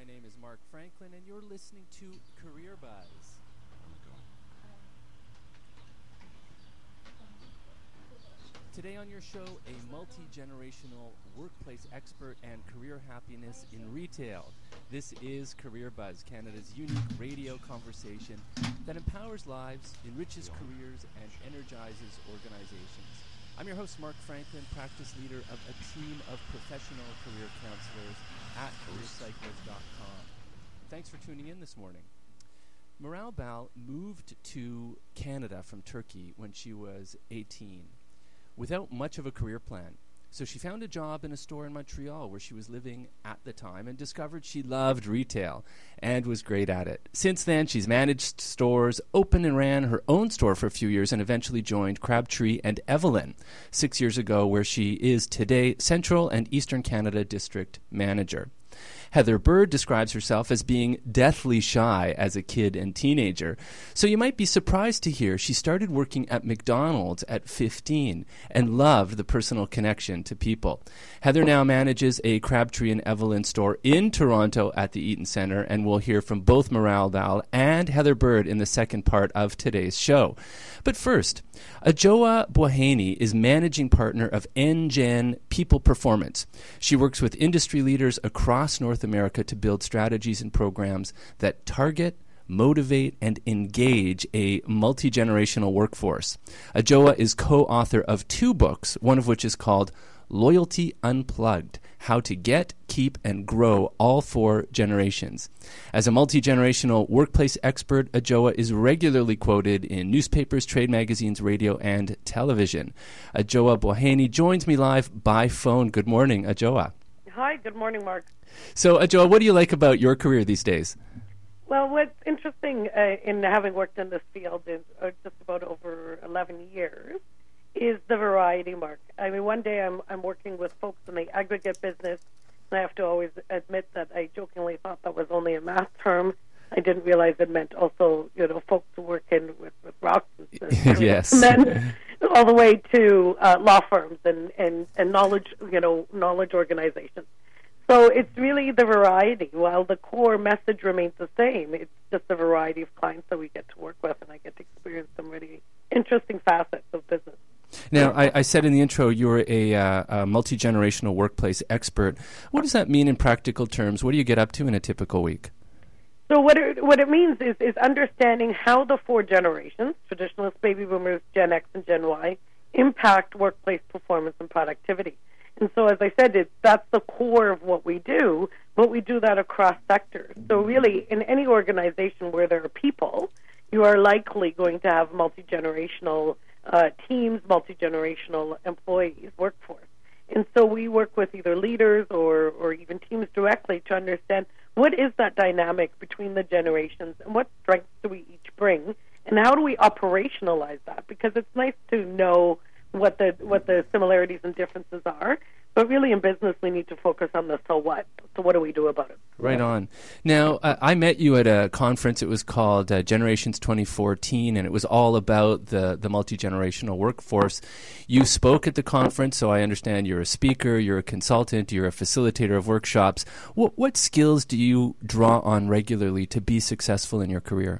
name is Mark Franklin, and you're listening to Career Buzz. Today on your show, a multi-generational workplace expert and career happiness in retail. This is Career Buzz, Canada's unique radio conversation that empowers lives, enriches careers, and energizes organizations. I'm your host, Mark Franklin, practice leader of a team of professional career counselors at CareerCycles.com. Thanks for tuning in this morning. Miral Bal moved to Canada from Turkey when she was 18 without much of a career plan. So she found a job in a store in Montreal where she was living at the time and discovered she loved retail and was great at it. Since then, she's managed stores, opened and ran her own store for a few years, and eventually joined Crabtree and Evelyn 6 years ago, where she is today Central and Eastern Canada District Manager. Heather Bird describes herself as being deathly shy as a kid and teenager. So you might be surprised to hear she started working at McDonald's at 15 and loved the personal connection to people. Heather now manages a Crabtree and Evelyn store in Toronto at the Eaton Centre, and we'll hear from both Miral Bal and Heather Bird in the second part of today's show. But first, Adjoa Bohaney is managing partner of NGen People Performance. She works with industry leaders across North America to build strategies and programs that target, motivate, and engage a multi-generational workforce. Adjoa is co-author of 2 books, one of which is called Loyalty Unplugged: How to Get, Keep, and Grow All 4 Generations. As a multi-generational workplace expert, Adjoa is regularly quoted in newspapers, trade magazines, radio, and television. Adjoa Bohaney joins me live by phone. Good morning, Adjoa. Hi, good morning, Mark. So, Adjoa, what do you like about your career these days? Well, what's interesting in having worked in this field is just about over 11 years is the variety, Mark. I mean, one day I'm working with folks in the aggregate business, and I have to always admit that I jokingly thought that was only a math term. I didn't realize it meant also, folks who work with rocks and yes. And then all the way to law firms and knowledge, knowledge organizations. So it's really the variety. While the core message remains the same, it's just the variety of clients that we get to work with, and I get to experience some really interesting facets of business. Now, I said in the intro you're a multi-generational workplace expert. What does that mean in practical terms? What do you get up to in a typical week? So what it means is understanding how the 4 generations, traditionalist baby boomers, Gen X, and Gen Y, impact workplace performance and productivity. And so, as I said, that's the core of what we do, but we do that across sectors. So really, in any organization where there are people, you are likely going to have multi-generational teams, multi-generational employees, workforce. And so we work with either leaders or even teams directly to understand what is that dynamic between the generations and what strengths do we each bring, and how do we operationalize that? Because it's nice to know what the similarities and differences are, but really in business we need to focus on the so what. So what do we do about it? Right on. Now, I met you at a conference. It was called Generations 2014, and it was all about the multi-generational workforce. You spoke at the conference, so I understand you're a speaker, you're a consultant, you're a facilitator of workshops. What skills do you draw on regularly to be successful in your career?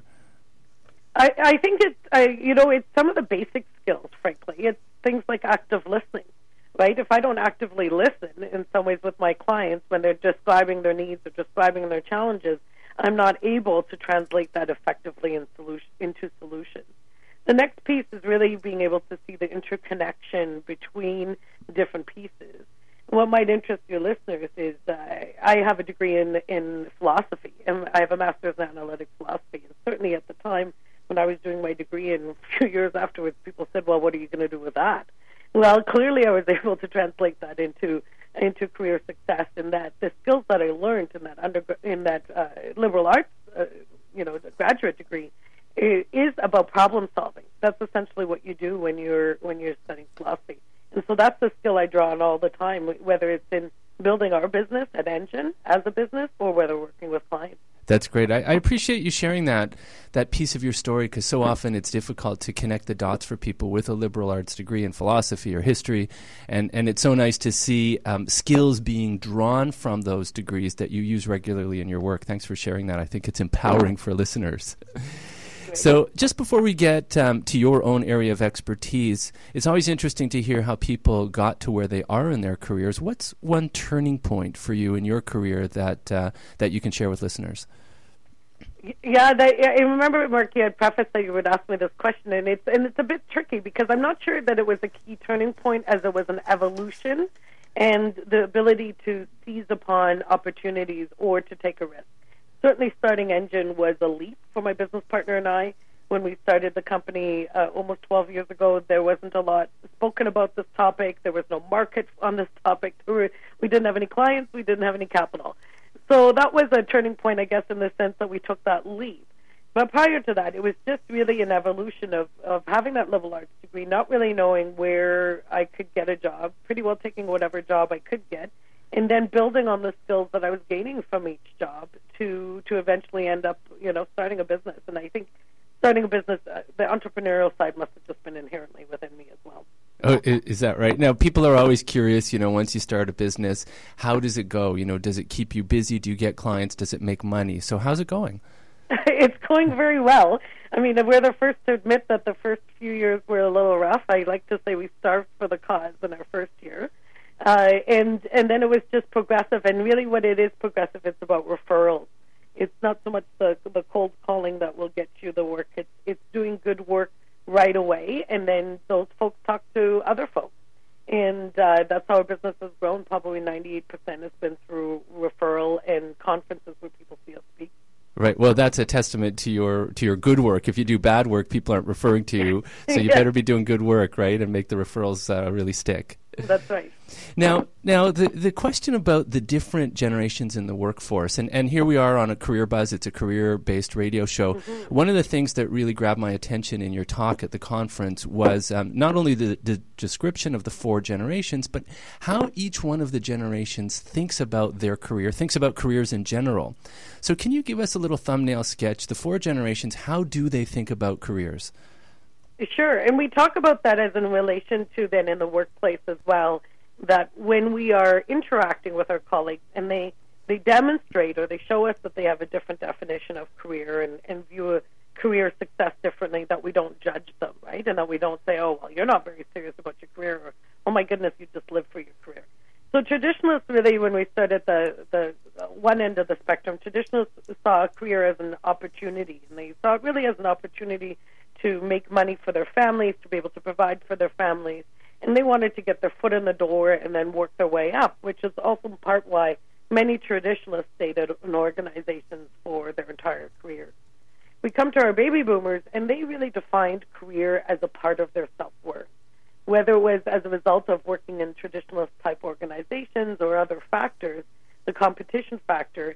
I think it's some of the basic skills, frankly. It's things like active listening, right? If I don't actively listen in some ways with my clients when they're describing their needs or describing their challenges, I'm not able to translate that effectively into solutions. The next piece is really being able to see the interconnection between different pieces. What might interest your listeners is I have a degree in philosophy, and I have a master's in analytic philosophy. And certainly at the time when I was doing my degree and a few years afterwards, people said, well, what are you going to do with that? Well, clearly I was able to translate that into career success, in that the skills that I learned in that liberal arts, graduate degree, is about problem solving. That's essentially what you do when you're studying philosophy. And so that's the skill I draw on all the time, whether it's in building our business at NGen as a business or whether working with clients. That's great. I appreciate you sharing that piece of your story, because so often it's difficult to connect the dots for people with a liberal arts degree in philosophy or history, and it's so nice to see skills being drawn from those degrees that you use regularly in your work. Thanks for sharing that. I think it's empowering for listeners. So just before we get to your own area of expertise, it's always interesting to hear how people got to where they are in their careers. What's one turning point for you in your career that you can share with listeners? Yeah, I remember, Mark, you had prefaced that you would ask me this question, and it's a bit tricky because I'm not sure that it was a key turning point as it was an evolution and the ability to seize upon opportunities or to take a risk. Certainly starting Engine was a leap for my business partner and I. When we started the company almost 12 years ago, there wasn't a lot spoken about this topic. There was no market on this topic. We didn't have any clients. We didn't have any capital. So that was a turning point, I guess, in the sense that we took that leap. But prior to that, it was just really an evolution of having that liberal arts degree, not really knowing where I could get a job, pretty well taking whatever job I could get, and then building on the skills that I was gaining from each job to eventually end up, starting a business. And I think starting a business, the entrepreneurial side must have just been inherently within me as well. Oh, is that right? Now, people are always curious, once you start a business, how does it go? Does it keep you busy? Do you get clients? Does it make money? So how's it going? It's going very well. I mean, we're the first to admit that the first few years were a little rough. I like to say we starved for the cause in our first year. And then it was just progressive. And really what it is progressive, it's about referrals. It's not so much the cold calling that will get you the work. It's doing good work right away, and then those folks talk to other folks. And that's how our business has grown. Probably 98% has been through referral and conferences where people see us speak. Right. Well, that's a testament to your good work. If you do bad work, people aren't referring to you. So you better be doing good work, right, and make the referrals really stick. That's right. Now, the question about the different generations in the workforce, and here we are on a Career Buzz. It's a career-based radio show. Mm-hmm. One of the things that really grabbed my attention in your talk at the conference was not only the description of the 4 generations, but how each one of the generations thinks about their career, thinks about careers in general. So can you give us a little thumbnail sketch? The 4 generations, how do they think about careers? Sure, and we talk about that as in relation to then in the workplace as well, that when we are interacting with our colleagues and they demonstrate or they show us that they have a different definition of career and view a career success differently, that we don't judge them, right? And that we don't say, oh, well, you're not very serious about your career, or, oh, my goodness, you just live for your career. So traditionalists really, when we stood at the one end of the spectrum, traditionalists saw a career as an opportunity, and they saw it really as an opportunity to make money for their families, to be able to provide for their families, and they wanted to get their foot in the door and then work their way up, which is also part why many traditionalists stayed in organizations for their entire careers. We come to our baby boomers, and they really defined career as a part of their self-worth. Whether it was as a result of working in traditionalist-type organizations or other factors, the competition factor,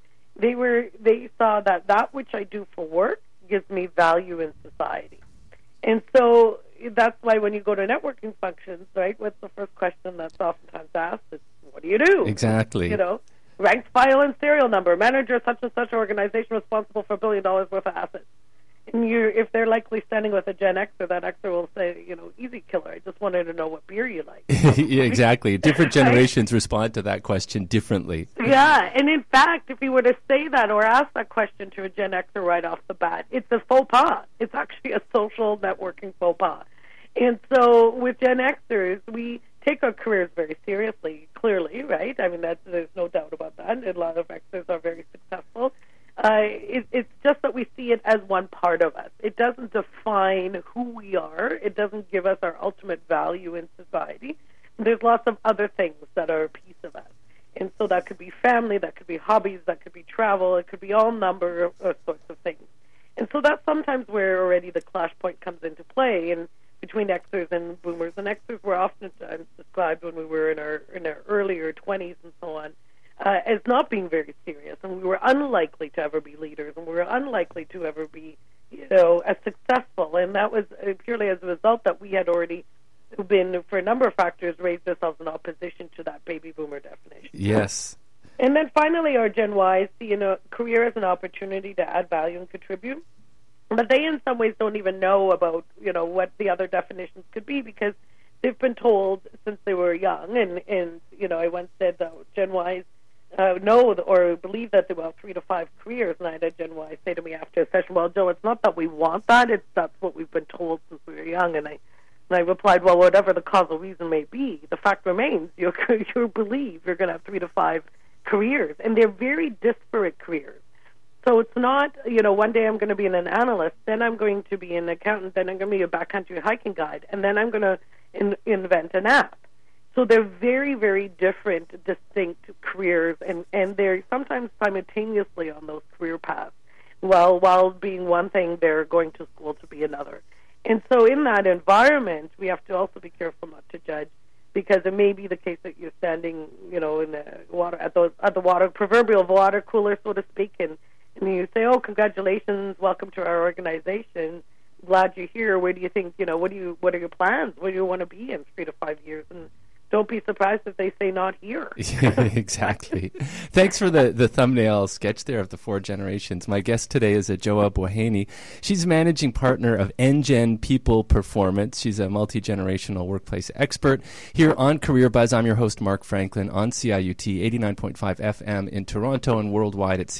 they saw that which I do for work gives me value in society. And so that's why when you go to networking functions, right, what's the first question that's oftentimes asked? It's, what do you do? Exactly. Ranked file and serial number, manager such and such organization responsible for $1 billion worth of assets. And if they're likely standing with a Gen Xer, that Xer will say, easy killer, I just wanted to know what beer you like. Yeah, exactly. Different generations respond to that question differently. Yeah, and in fact, if you were to say that or ask that question to a Gen Xer right off the bat, it's a faux pas. It's actually a social networking faux pas. And so with Gen Xers, we take our careers very seriously, clearly, right? I mean, there's no doubt about that. And a lot of Xers are very successful. It's just that we see it as one part of us. It doesn't define who we are. It doesn't give us our ultimate value in society. There's lots of other things that are a piece of us. And so that could be family, that could be hobbies, that could be travel, it could be all number of sorts of things. And so that's sometimes where already the clash point comes into play in between Xers and boomers. And Xers were oftentimes described when we were in our earlier 20s and so on, as not being very serious, and we were unlikely to ever be leaders, and we were unlikely to ever be, as successful. And that was purely as a result that we had already been, for a number of factors, raised ourselves in opposition to that baby boomer definition. Yes. And then finally, our Gen Ys see career as an opportunity to add value and contribute. But they, in some ways, don't even know about, what the other definitions could be because they've been told since they were young. And I once said that Gen Ys know or believe that they will have 3 to 5 careers. And I had a Gen Y say to me after a session, well, Joe, it's not that we want that. That's what we've been told since we were young. And I replied, well, whatever the causal reason may be, the fact remains you believe you're going to have 3 to 5 careers. And they're very disparate careers. So it's not, one day I'm going to be an analyst, then I'm going to be an accountant, then I'm going to be a backcountry hiking guide, and then I'm going to invent an app. So they're very, very different, distinct careers, and they're sometimes simultaneously on those career paths. While being one thing, they're going to school to be another. And so in that environment, we have to also be careful not to judge, because it may be the case that you're standing, in the water at the proverbial water cooler, so to speak, and you say, "Oh, congratulations, welcome to our organization. Glad you're here. Where do you think? What are your plans? Where do you want to be in 3 to 5 years?" And don't be surprised if they say not here. Exactly. Thanks for the thumbnail sketch there of the 4 generations. My guest today is Joa Bohaney. She's managing partner of NGen People Performance. She's a multi-generational workplace expert. Here on Career Buzz, I'm your host, Mark Franklin, on CIUT 89.5 FM in Toronto and worldwide at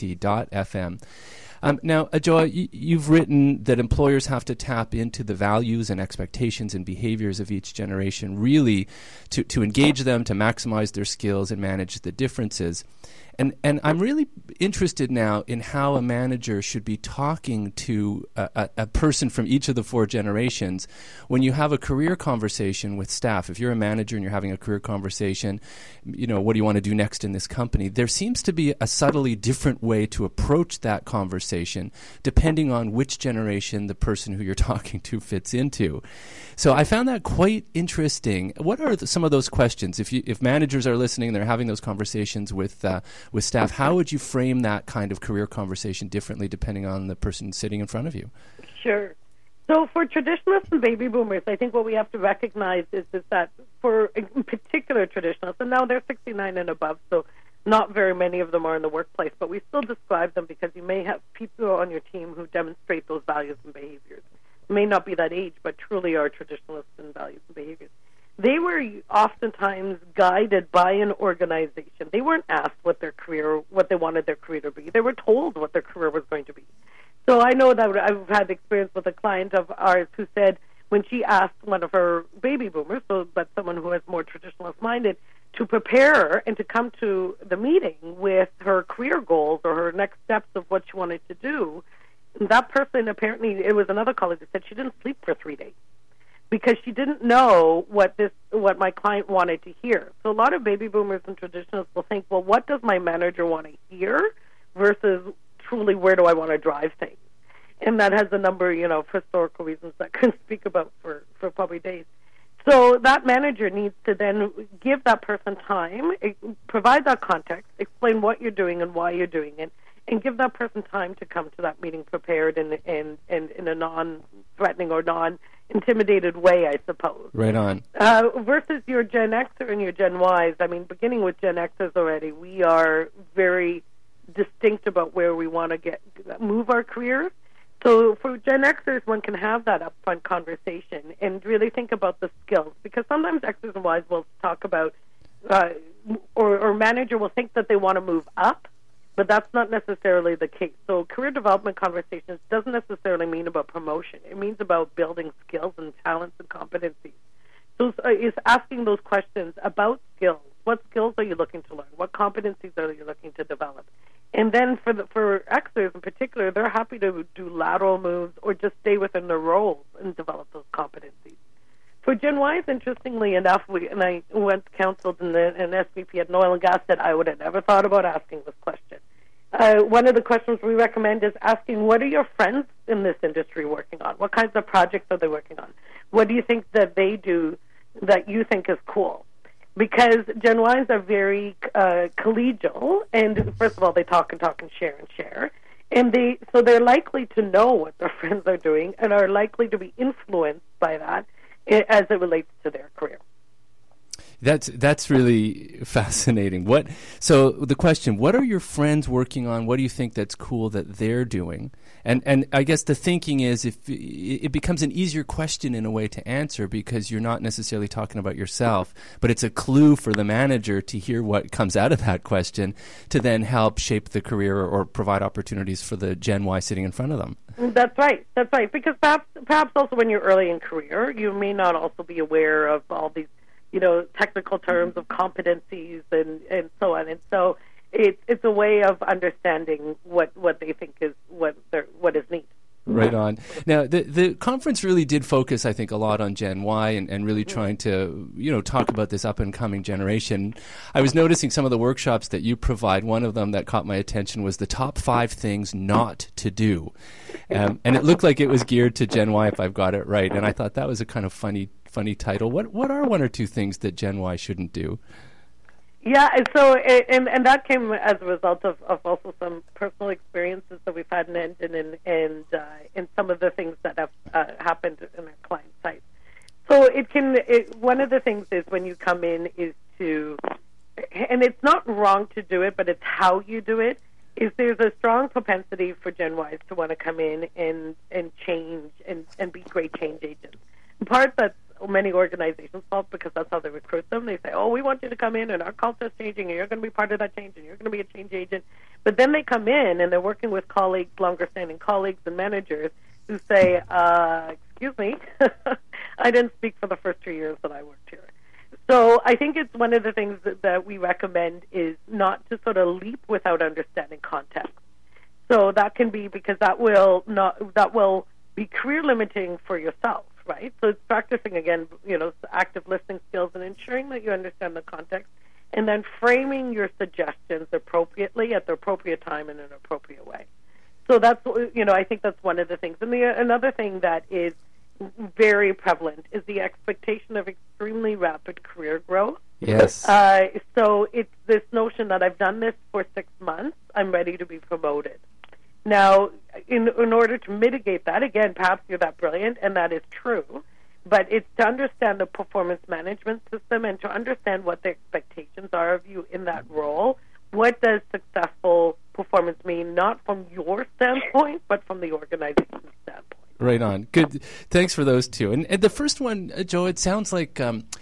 CIUT.FM. Now, Joa, you've written that employers have to tap into the values and expectations and behaviors of each generation, really to engage them, to maximize their skills and manage the differences. And I'm really interested now in how a manager should be talking to a person from each of the 4 generations when you have a career conversation with staff. If you're a manager and you're having a career conversation, what do you want to do next in this company? There seems to be a subtly different way to approach that conversation depending on which generation the person who you're talking to fits into. So I found that quite interesting. What are some of those questions? If managers are listening, they're having those conversations with staff, how would you frame that kind of career conversation differently depending on the person sitting in front of you? Sure. So for traditionalists and baby boomers, I think what we have to recognize is that for in particular traditionalists, and now they're 69 and above, so not very many of them are in the workplace, but we still describe them because you may have people on your team who demonstrate those values and behaviors. It may not be that age, but truly are traditionalists in values and behaviors. They were oftentimes guided by an organization. They weren't asked what they wanted their career to be. They were told what their career was going to be. So I know that I've had experience with a client of ours who said when she asked one of her baby boomers, but someone who is more traditionalist-minded, to prepare and to come to the meeting with her career goals or her next steps of what she wanted to do, that person apparently, it was another colleague that said she didn't sleep for 3 days, because she didn't know what my client wanted to hear. So a lot of baby boomers and traditionalists will think, well, what does my manager want to hear versus truly where do I want to drive things? And that has a number, of historical reasons that I can speak about for probably days. So that manager needs to then give that person time, provide that context, explain what you're doing and why you're doing it, and give that person time to come to that meeting prepared and in a non-threatening or non-intimidated way, I suppose. Right on. Versus your Gen Xer and your Gen Ys, beginning with Gen Xers already, we are very distinct about where we want to move our careers. So for Gen Xers, one can have that upfront conversation and really think about the skills, because sometimes Xers and Ys will talk about, or manager will think that they want to move up, but that's not necessarily the case. So career development conversations doesn't necessarily mean about promotion. It means about building skills and talents and competencies. So it's asking those questions about skills. What skills are you looking to learn? What competencies are you looking to develop? And then for Xers in particular, they're happy to do lateral moves or just stay within their roles and develop those competencies. For Gen Ys, interestingly enough, I went counseled an SVP at an oil and gas that I would have never thought about asking this question. One of the questions we recommend is asking, what are your friends in this industry working on? What kinds of projects are they working on? What do you think that they do that you think is cool? Because Gen Ys are very collegial, and first of all, they talk and share. And they're likely to know what their friends are doing and are likely to be influenced by that as it relates to their career. That's really fascinating. So the question, what are your friends working on? What do you think that's cool that they're doing? And I guess the thinking is if it becomes an easier question in a way to answer because you're not necessarily talking about yourself, but it's a clue for the manager to hear what comes out of that question to then help shape the career or provide opportunities for the Gen Y sitting in front of them. That's right. Because perhaps also when you're early in career, you may not also be aware of all these, technical terms of competencies and so on. And so it's a way of understanding what they think is what is needed. Right on. Now, the conference really did focus, I think, a lot on Gen Y and really trying to, talk about this up-and-coming generation. I was noticing some of the workshops that you provide. One of them that caught my attention was the top 5 things not to do. And it looked like it was geared to Gen Y, if I've got it right. And I thought that was a kind of funny title. What are 1 or 2 things that Gen Y shouldn't do? Yeah, and so and that came as a result of also some personal experiences that we've had in some of the things that have happened in our client sites. So one of the things is when you come in is to, and it's not wrong to do it, but it's how you do it. Is there's a strong propensity for Gen Ys to want to come in and change and be great change agents. In part, that's many organizations' fault because that's how they recruit them. They say, we want you to come in and our culture is changing and you're going to be part of that change and you're going to be a change agent. But then they come in and they're working with colleagues, longer-standing colleagues and managers who say, excuse me, I didn't speak for the first 2 years that I worked here. So I think it's one of the things that we recommend is not to sort of leap without understanding context. So that can be because that will be career limiting for yourself. Right, so it's practicing again, active listening skills and ensuring that you understand the context, and then framing your suggestions appropriately at the appropriate time in an appropriate way. So that's, I think that's one of the things. And another thing that is very prevalent is the expectation of extremely rapid career growth. Yes. So it's this notion that I've done this for 6 months, I'm ready to be promoted. Now, in order to mitigate that, again, perhaps you're that brilliant, and that is true, but it's to understand the performance management system and to understand what the expectations are of you in that role. What does successful performance mean, not from your standpoint, but from the organization's standpoint? Right on. Good. Thanks for those two. And the first one, Joe, it sounds like...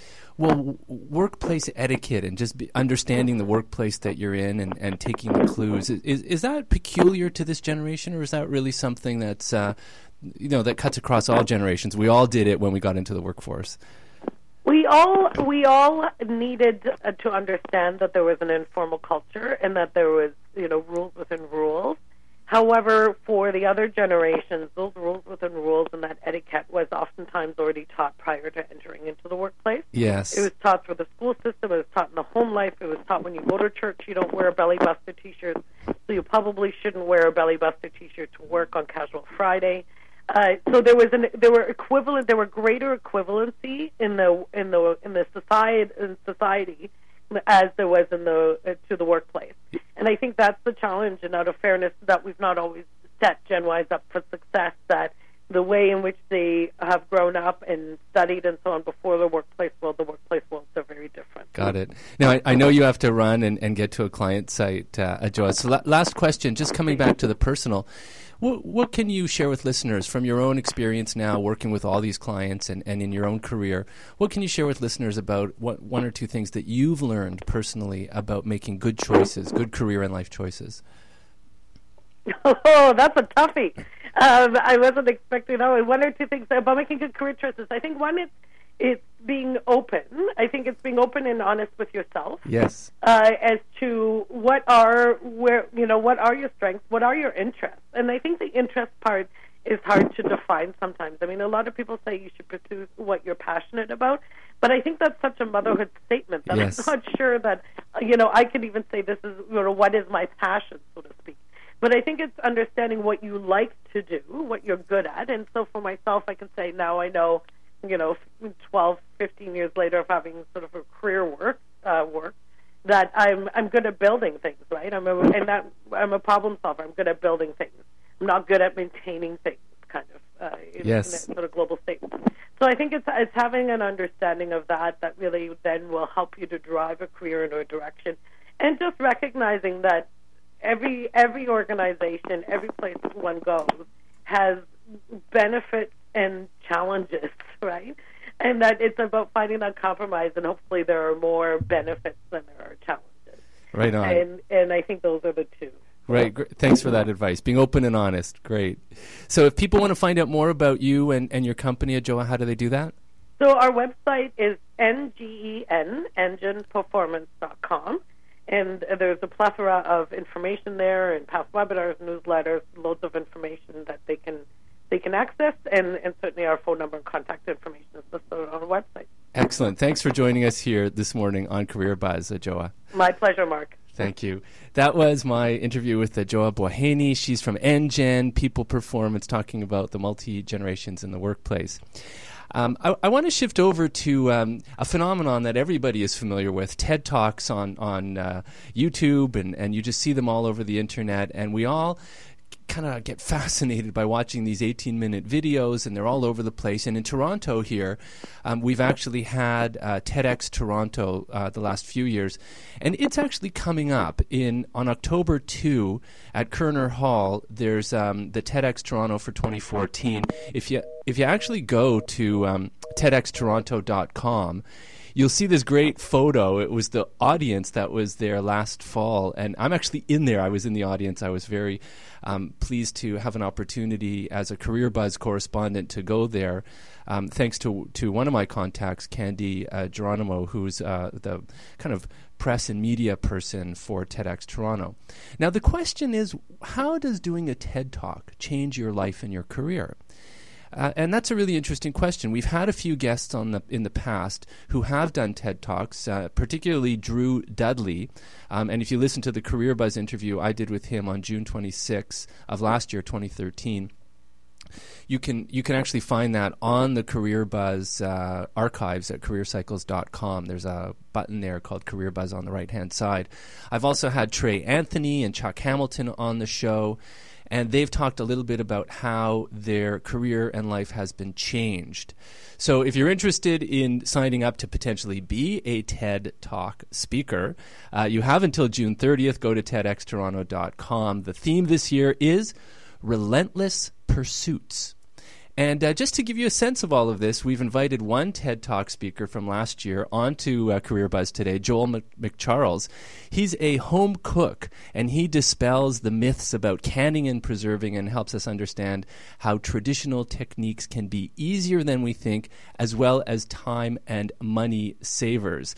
workplace etiquette and just understanding the workplace that you're in and taking the clues. Is that peculiar to this generation, or is that really something that's, that cuts across all generations? We all did it when we got into the workforce. We all needed to understand that there was an informal culture and that there was, rules within rules. However, for the other generations, those rules within rules and that etiquette was oftentimes already taught prior to entering into the workplace. Yes. It was taught through the school system. It was taught in the home life. It was taught when you go to church. You don't wear a belly buster T-shirt, so you probably shouldn't wear a belly buster T-shirt to work on Casual Friday. So there were greater equivalency in the society as there was to the workplace. And I think that's the challenge, and out of fairness, that we've not always set Gen Ys up for success, that the way in which they have grown up and studied and so on before the workplace worlds are very different. Got it. Now, I know you have to run and get to a client site, Joa. So last question, just coming back to the personal, what can you share with listeners from your own experience now working with all these clients and in your own career? What can you share with listeners about 1 or 2 things that you've learned personally about making good choices, good career and life choices? Oh, that's a toughie. I wasn't expecting that. 1 or 2 things about making good career choices. I think one is it's being open. I think it's being open and honest with yourself. Yes. As to what are your strengths, what are your interests, and I think the interest part is hard to define sometimes. I mean, a lot of people say you should pursue what you're passionate about, but I think that's such a motherhood statement that yes. I'm not sure that I could even say this is what is my passion, so to speak. But I think it's understanding what you like to do, what you're good at. And so for myself, I can say now I know, 12, 15 years later of having sort of a career work, that I'm good at building things, right? I'm a problem solver. I'm good at building things. I'm not good at maintaining things. kind of Yes. in a sort of global state. So I think it's having an understanding of that really then will help you to drive a career in a direction, and just recognizing that every organization, every place one goes has benefits and challenges, right? And that it's about finding that compromise, and hopefully there are more benefits than there are challenges. Right on. And I think those are the two. Right. Thanks for that advice. Being open and honest. Great. So if people want to find out more about you and your company, Joa, how do they do that? So our website is NGEN, engineperformance.com. And there's a plethora of information there, and past webinars, newsletters, loads of information that they can access, and certainly our phone number and contact information is listed on the website. Excellent. Thanks for joining us here this morning on Career Buzz, Joa. My pleasure, Mark. Thank you. That was my interview with Joa Bohaney. She's from NGen, People Performance, talking about the multi-generations in the workplace. I want to shift over to a phenomenon that everybody is familiar with, TED Talks on YouTube, and you just see them all over the internet, and we all kind of get fascinated by watching these 18-minute videos, and they're all over the place. And in Toronto here, we've actually had TEDx Toronto the last few years, and it's actually coming up on October 2 at Kerner Hall. There's the TEDx Toronto for 2014. If you actually go to TEDxToronto.com, you'll see this great photo. It was the audience that was there last fall, and I'm actually in there. I was in the audience. I was very pleased to have an opportunity as a Career Buzz correspondent to go there, thanks to one of my contacts, Candy Geronimo, who's the kind of press and media person for TEDx Toronto. Now, the question is, how does doing a TED Talk change your life and your career? And that's a really interesting question. We've had a few guests in the past who have done TED Talks, particularly Drew Dudley. And if you listen to the Career Buzz interview I did with him on June 26 of last year, 2013, you can actually find that on the Career Buzz archives at careercycles.com. There's a button there called Career Buzz on the right-hand side. I've also had Trey Anthony and Chuck Hamilton on the show, and they've talked a little bit about how their career and life has been changed. So if you're interested in signing up to potentially be a TED Talk speaker, you have until June 30th. Go to TEDxToronto.com. The theme this year is Relentless Pursuits. And just to give you a sense of all of this, we've invited one TED Talk speaker from last year onto Career Buzz today, Joel McCharles. He's a home cook, and he dispels the myths about canning and preserving and helps us understand how traditional techniques can be easier than we think, as well as time and money savers.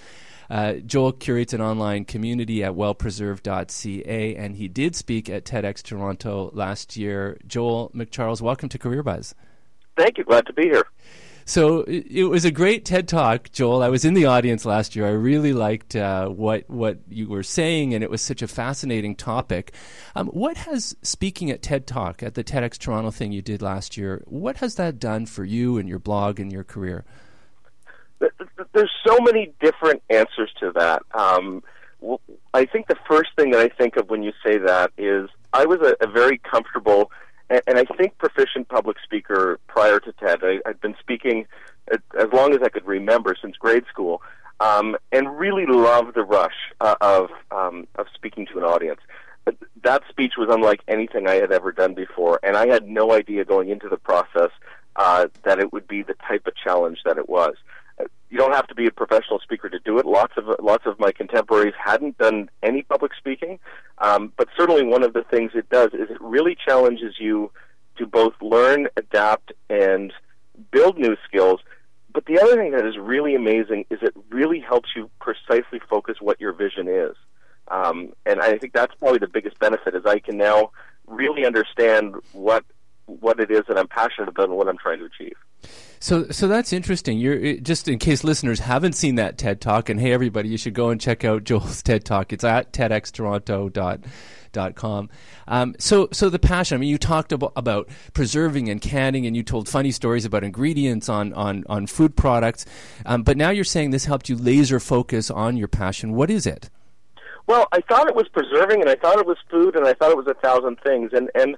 Joel curates an online community at wellpreserved.ca, and he did speak at TEDx Toronto last year. Joel McCharles, welcome to Career Buzz. Thank you. Glad to be here. So it was a great TED Talk, Joel. I was in the audience last year. I really liked what you were saying, and it was such a fascinating topic. What has speaking at TED Talk, at the TEDx Toronto thing you did last year, what has that done for you and your blog and your career? There's so many different answers to that. I think the first thing that I think of when you say that is I was a very comfortable and I think proficient public speaker prior to TED. I'd been speaking as long as I could remember, since grade school, and really loved the rush of speaking to an audience. That speech was unlike anything I had ever done before, and I had no idea going into the process that it would be the type of challenge that it was. You don't have to be a professional speaker to do it. Lots of my contemporaries hadn't done any public speaking, but certainly one of the things it does is it really challenges you to both learn, adapt, and build new skills. But the other thing that is really amazing is it really helps you precisely focus what your vision is. And I think that's probably the biggest benefit, is I can now really understand what it is that I'm passionate about and what I'm trying to achieve. So that's interesting. You're just in case listeners haven't seen that TED Talk, and hey, everybody, you should go and check out Joel's TED Talk. It's at TEDxToronto.com. So the passion. I mean, you talked about preserving and canning, and you told funny stories about ingredients on food products. But now you're saying this helped you laser focus on your passion. What is it? Well, I thought it was preserving, and I thought it was food, and I thought it was 1,000 things, and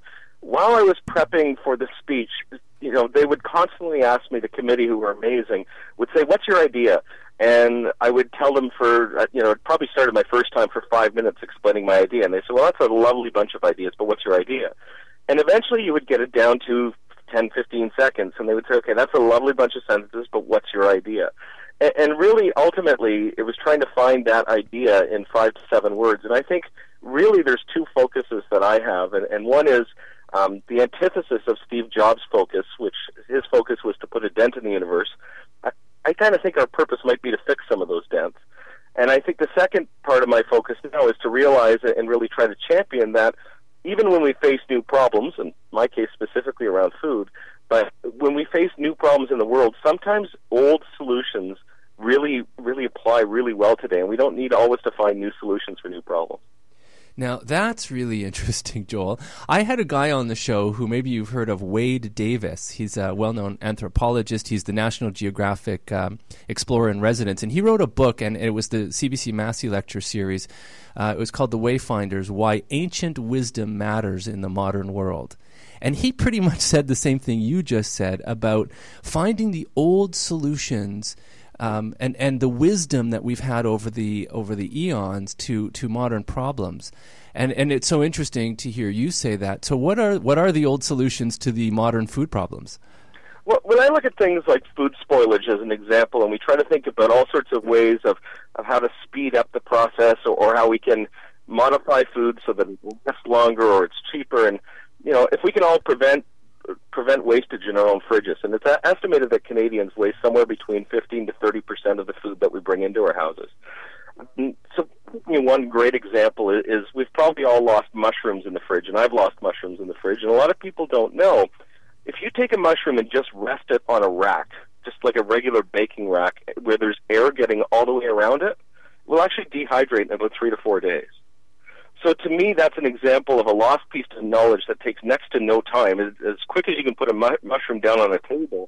while I was prepping for the speech, they would constantly ask me, the committee, who were amazing, would say, "What's your idea?" And I would tell them it probably started my first time for 5 minutes explaining my idea. And they said, "Well, that's a lovely bunch of ideas, but what's your idea?" And eventually you would get it down to 10, 15 seconds. And they would say, "Okay, that's a lovely bunch of sentences, but what's your idea?" And really, ultimately, it was trying to find that idea in 5 to 7 words. And I think really there's 2 focuses that I have. And one is the antithesis of Steve Jobs' focus, which his focus was to put a dent in the universe. I kind of think our purpose might be to fix some of those dents. And I think the second part of my focus now is to realize and really try to champion that even when we face new problems, in my case specifically around food, but when we face new problems in the world, sometimes old solutions really apply really well today, and we don't need always to find new solutions for new problems. Now, that's really interesting, Joel. I had a guy on the show who maybe you've heard of, Wade Davis. He's a well-known anthropologist. He's the National Geographic Explorer in Residence, and he wrote a book, and it was the CBC Massey Lecture Series. It was called The Wayfinders, Why Ancient Wisdom Matters in the Modern World. And he pretty much said the same thing you just said about finding the old solutions and the wisdom that we've had over the eons to modern problems, and it's so interesting to hear you say that. So what are the old solutions to the modern food problems? Well, when I look at things like food spoilage as an example, and we try to think about all sorts of ways of how to speed up the process, or how we can modify food so that it lasts longer or it's cheaper, and if we can all prevent wastage in our own fridges. And it's estimated that Canadians waste somewhere between 15 to 30% of the food that we bring into our houses. So one great example is we've probably all lost mushrooms in the fridge, and I've lost mushrooms in the fridge, and a lot of people don't know. If you take a mushroom and just rest it on a rack, just like a regular baking rack, where there's air getting all the way around it, it will actually dehydrate in about 3 to 4 days. So to me, that's an example of a lost piece of knowledge that takes next to no time. As quick as you can put a mushroom down on a table.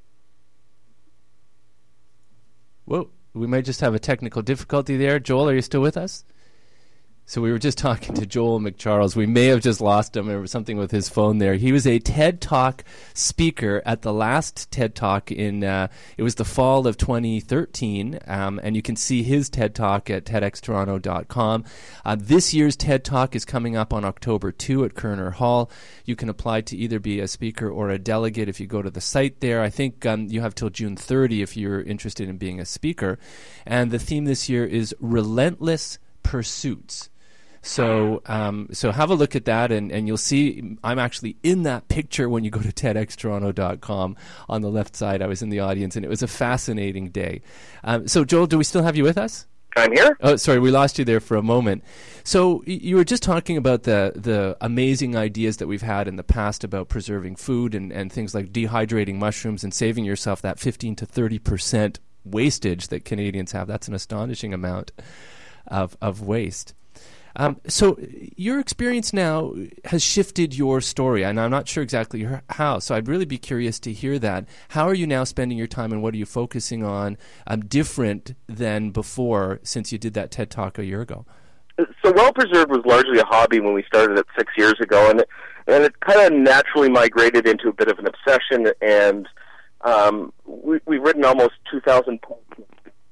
Whoa, we might just have a technical difficulty there. Joel, are you still with us? So we were just talking to Joel McCharles. We may have just lost him. There was something with his phone there. He was a TED Talk speaker at the last TED Talk it was the fall of 2013, and you can see his TED Talk at TEDxToronto.com. This year's TED Talk is coming up on October 2 at Kerner Hall. You can apply to either be a speaker or a delegate if you go to the site there. I think you have till June 30 if you're interested in being a speaker. And the theme this year is Relentless Pursuits. So have a look at that, and you'll see I'm actually in that picture when you go to TEDxToronto.com on the left side. I was in the audience, and it was a fascinating day. So, Joel, do we still have you with us? I'm here. Oh, sorry, we lost you there for a moment. So you were just talking about the amazing ideas that we've had in the past about preserving food and things like dehydrating mushrooms and saving yourself that 15 to 30% wastage that Canadians have. That's an astonishing amount of waste. So your experience now has shifted your story, and I'm not sure exactly how, so I'd really be curious to hear that. How are you now spending your time, and what are you focusing on different than before since you did that TED Talk a year ago? So Well Preserved was largely a hobby when we started it 6 years ago, and it kind of naturally migrated into a bit of an obsession, and we've written almost 2,000 poems.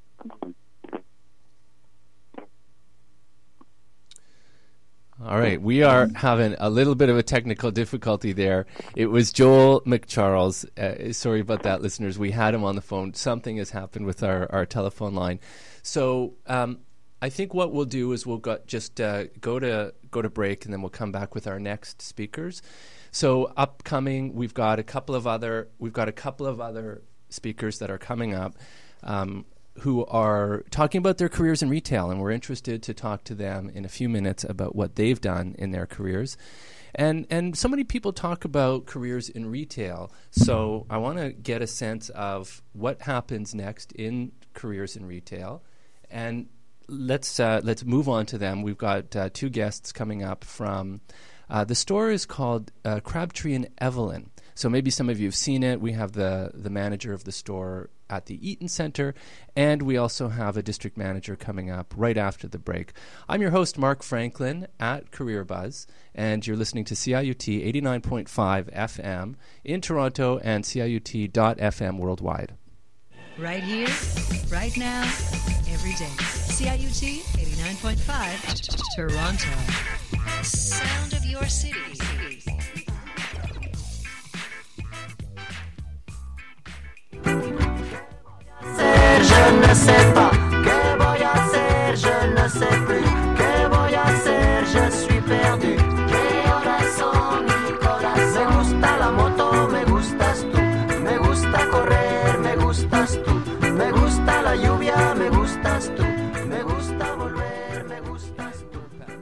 All right, we are having a little bit of a technical difficulty there. It was Joel McCharles. Sorry about that, listeners. We had him on the phone. Something has happened with our telephone line. So I think what we'll do is we'll go to break, and then we'll come back with our next speakers. So upcoming, we've got a couple of other speakers that are coming up. Who are talking about their careers in retail, and we're interested to talk to them in a few minutes about what they've done in their careers. And so many people talk about careers in retail, so I want to get a sense of what happens next in careers in retail. And let's move on to them. We've got 2 guests coming up from the store is called Crabtree and Evelyn. So maybe some of you have seen it. We have the manager of the store at the Eaton Center, and we also have a district manager coming up right after the break. I'm your host, Mark Franklin, at Career Buzz, and you're listening to CIUT 89.5 FM in Toronto and CIUT.FM worldwide. Right here, right now, every day. CIUT 89.5 Toronto. Sound of your city. Je ne sais pas, que voy a hacer, je ne sais plus, que voy a hacer, je suis perdu. Que horas son mi corazón. Me gusta la moto, me gustas tú, me gusta correr, me gustas tú, me gusta la lluvia, me gustas tú, me gusta volver, me gustas tú.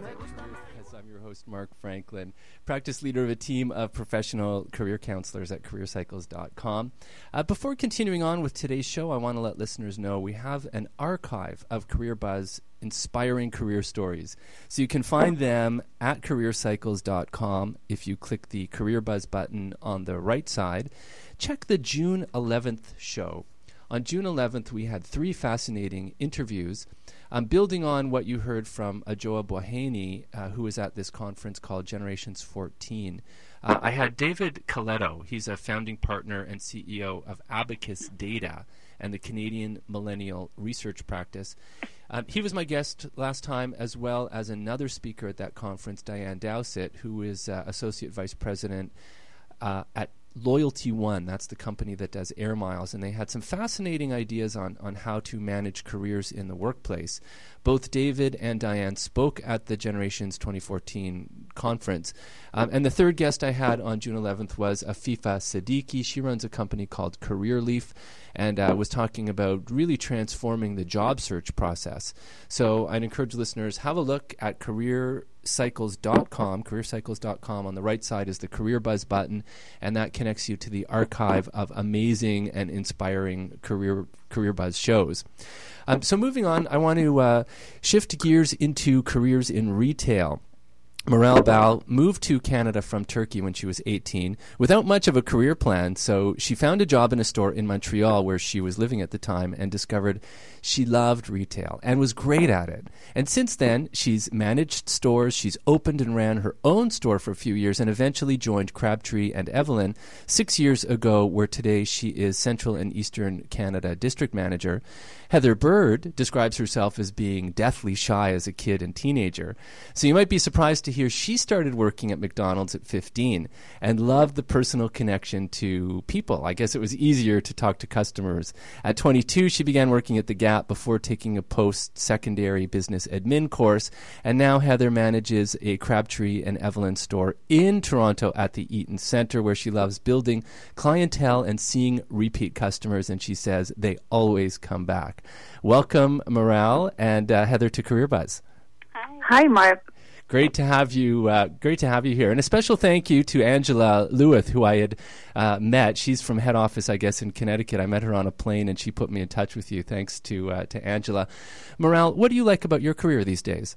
I'm your host, Mark Franklin, practice leader of a team of professional career counselors at careercycles.com. Before continuing on with today's show, I want to let listeners know we have an archive of Career Buzz inspiring career stories. So you can find them at careercycles.com. If you click the Career Buzz button on the right side, check the June 11th show. On June 11th, we had 3 fascinating interviews. Building on what you heard from Ajoa Bohaney, who was at this conference called Generations 14. I had David Coletto. He's a founding partner and CEO of Abacus Data and the Canadian Millennial Research Practice. He was my guest last time, as well as another speaker at that conference, Diane Dowsett, who is Associate Vice President at Loyalty One. That's the company that does air miles, and they had some fascinating ideas on how to manage careers in the workplace. Both David and Diane spoke at the Generations 2014 conference. And the third guest I had on June 11th was Afifa Siddiqui. She runs a company called CareerLeaf and was talking about really transforming the job search process. So I'd encourage listeners, have a look at careercycles.com. Careercycles.com. On the right side is the Career Buzz button, and that connects you to the archive of amazing and inspiring Career Buzz shows. So moving on, I want to shift gears into careers in retail. Meral Bal moved to Canada from Turkey when she was 18 without much of a career plan, so she found a job in a store in Montreal where she was living at the time and discovered she loved retail and was great at it. And since then, she's managed stores, she's opened and ran her own store for a few years and eventually joined Crabtree and Evelyn 6 years ago, where today she is Central and Eastern Canada District Manager. Heather Bird describes herself as being deathly shy as a kid and teenager. So you might be surprised to hear she started working at McDonald's at 15 and loved the personal connection to people. I guess it was easier to talk to customers. At 22, she began working at The Gap before taking a post-secondary business admin course. And now Heather manages a Crabtree and Evelyn store in Toronto at the Eaton Centre, where she loves building clientele and seeing repeat customers. And she says they always come back. Welcome, Meral and Heather, to Career Buzz. Hi, Mark. Great to have you. Great to have you here, and a special thank you to Angela Lewith, who I had met. She's from head office, I guess, in Connecticut. I met her on a plane, and she put me in touch with you. Thanks to Angela. Meral, what do you like about your career these days?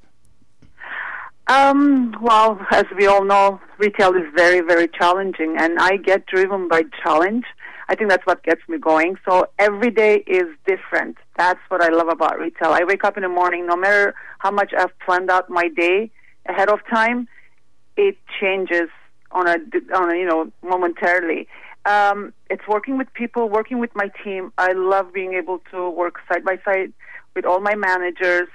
Well, as we all know, retail is very, very challenging, and I get driven by challenge. I think that's what gets me going. So every day is different. That's what I love about retail. I wake up in the morning, no matter how much I've planned out my day ahead of time, it changes on a momentarily. It's working with people, working with my team. I love being able to work side by side with all my managers.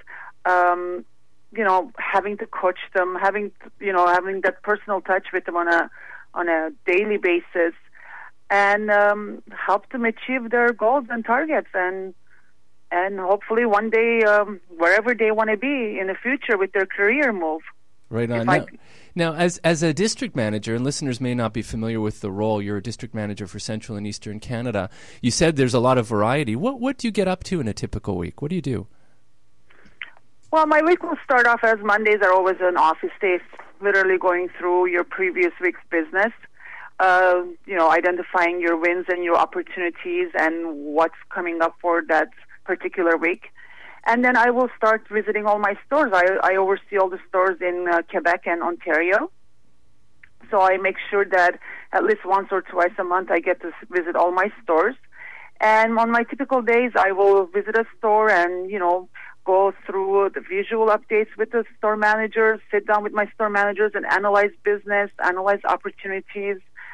Having to coach them, having that personal touch with them on a daily basis, and help them achieve their goals and targets, and hopefully one day wherever they want to be in the future with their career move. Right on. Now, as a district manager, and listeners may not be familiar with the role, you're a district manager for Central and Eastern Canada. You said there's a lot of variety. What do you get up to in a typical week? What do you do? Well, my week will start off as Mondays are always an office day, literally going through your previous week's business, identifying your wins and your opportunities and what's coming up for that particular week. And then I will start visiting all my stores. I oversee all the stores in Quebec and Ontario. so I make sure that at least once or twice a month I get to visit all my stores. And on my typical days, I will visit a store and, go through the visual updates with the store managers, sit down with my store managers and analyze business, analyze opportunities.